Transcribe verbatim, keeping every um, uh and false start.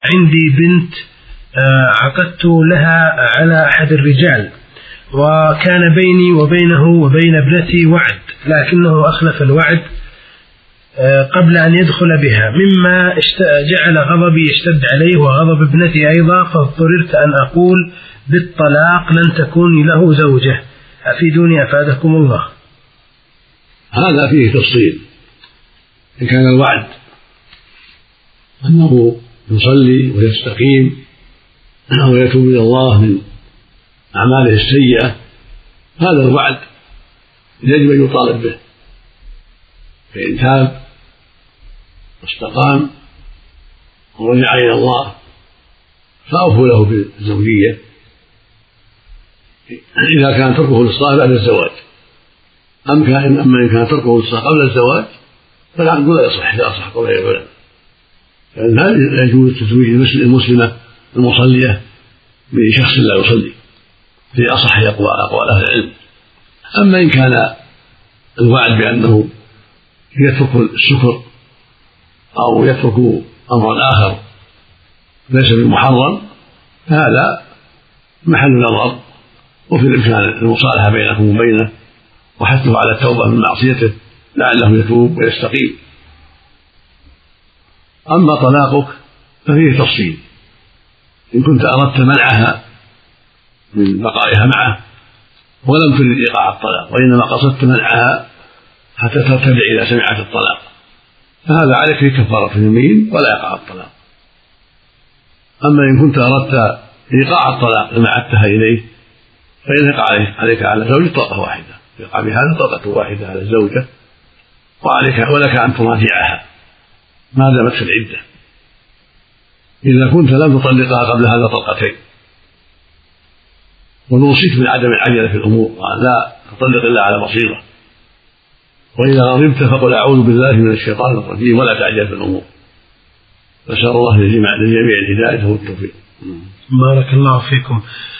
عندي بنت عقدت لها على أحد الرجال، وكان بيني وبينه وبين ابنتي وعد، لكنه أخلف الوعد قبل أن يدخل بها، مما جعل غضبي يشتد عليه وغضب ابنتي أيضا، فاضطررت أن أقول بالطلاق لن تكوني له زوجة. أفيدوني أفادكم الله. هذا فيه تفصيل. إن كان الوعد أنه يصلي ويستقيم ويتوب إلى الله من أعماله السيئة، هذا الوعد يجب أن يطالب به، فإن تاب واستقام ورجع إلى الله فأوفوا له بالزوجية. إذا كان تركه للصلاة بعد الزواج، أما إن كان تركه للصلاة قبل الزواج فالعقد لا يصح إذا أصح قول العلماء، لأن لا يجوز تزويج المسلمة المصلية بشخص لا يصلي في أصح أقوال أهل العلم. أما إن كان الوعد بأنه يترك السكر أو يترك أمرا آخر ليس بمحرم فهذا محل نظر، وفي الإمكان المصالحة بينكم وبينه وحثه على التوبة من معصيته لعله يتوب ويستقيم. أما طلاقك ففيه تفصيل. إن كنت أردت منعها من بقائها معه ولم ترد إيقاع الطلاق وإنما قصدت منعها حتى ترتدع إذا سمعت الطلاق، فهذا عليك في كفارة اليمين ولا يقع الطلاق. أما إن كنت أردت إيقاع الطلاق لما عدتها إليه فإن يقع عليك على زوجة طلقة واحدة، يقع بهذا طلقة واحدة على الزوجة، وعليك ولك أن تراجعها ما دامت في العدة، إذا كنت لم تطلقها قبل هذا طلقتين. ونوصيك من عدم العجلة في الأمور، لا تطلق إلا على بصيرة، وإذا غضبت فقل أعوذ بالله من الشيطان الرجيم ولا تعجل في الأمور. نسأل الله للجميع الهداية والتوفيق. بارك الله فيكم.